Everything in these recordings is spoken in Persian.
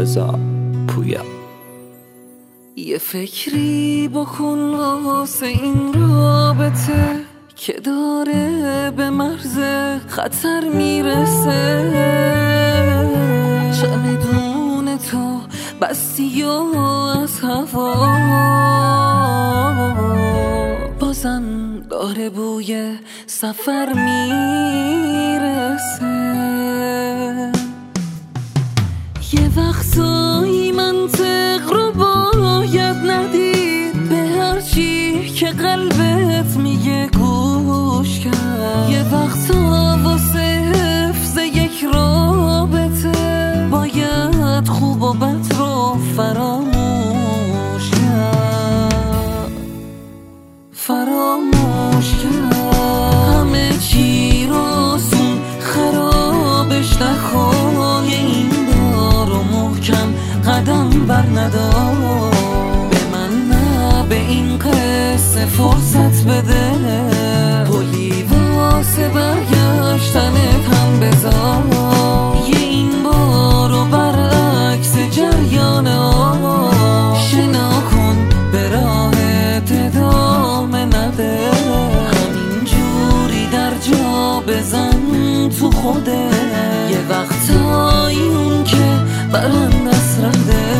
رضا پویا. یه فکری بکن واسه این رابطه که داره به مرز خطر میرسه. چمدون تو بستی و از هوا بازم داره بوی سفر میرسه. یه وقتایی منطق رو باید ندید، به هرچی که قلبت میگه گوش کرد. یه وقتا واسه حفظ یک رابطه باید خوب و بد رو فراموش کرد. فراموش کرد همه چی رو آسون خرابش نکن. یه این بارو محکم قدم بر ندار. به من نه به این قصه فرصت بده، پلی واسه برگشتنت هم بذار. یه این بارو برعکس جریان آب شنا کن، به راهت ادامه نده. همین جوری در جا بزن تو خوده. یه وقتایی اون که برند از رده.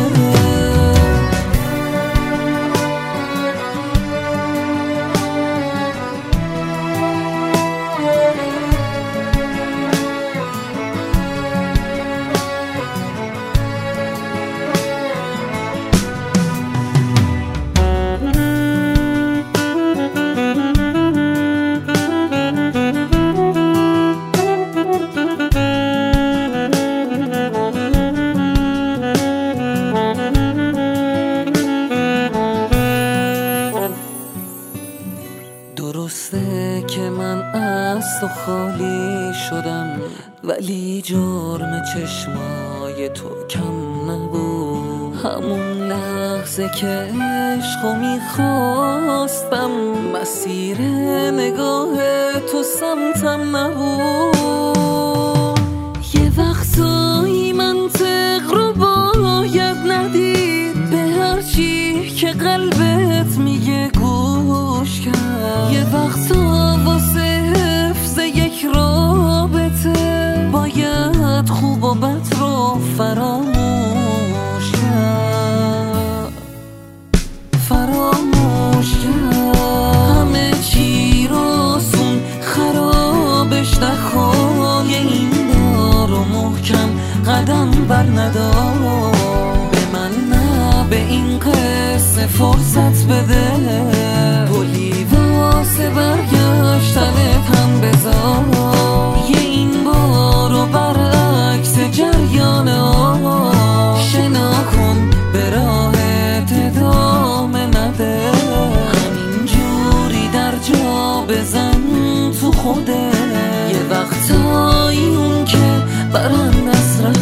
درسته که من از تو خالی شدم، ولی جرم چشمای تو کم نبود. همون لحظه که عشقو میخواستم، مسیر نگاه تو سمتم نبود. یه وقتایی منطق رو باید ندید، به هرچی که قلبت میگه گوش کرد. یه وقتا واسه حفظ یک رابطه باید خوب و بد رو فراموش کرد. فراموش کرد همه چی رو آسون خرابش نکن. یه این بارو محکم قدم بر ندار. به من نه به این قصه فرصت بده، پلی واسه برگشتنت هم بذار. یه این بارو برعکس جریان آب شنا کن، به راهت ادامه نده. همین جوری در جا بزن تو خوده. یه وقتایی اون که برند از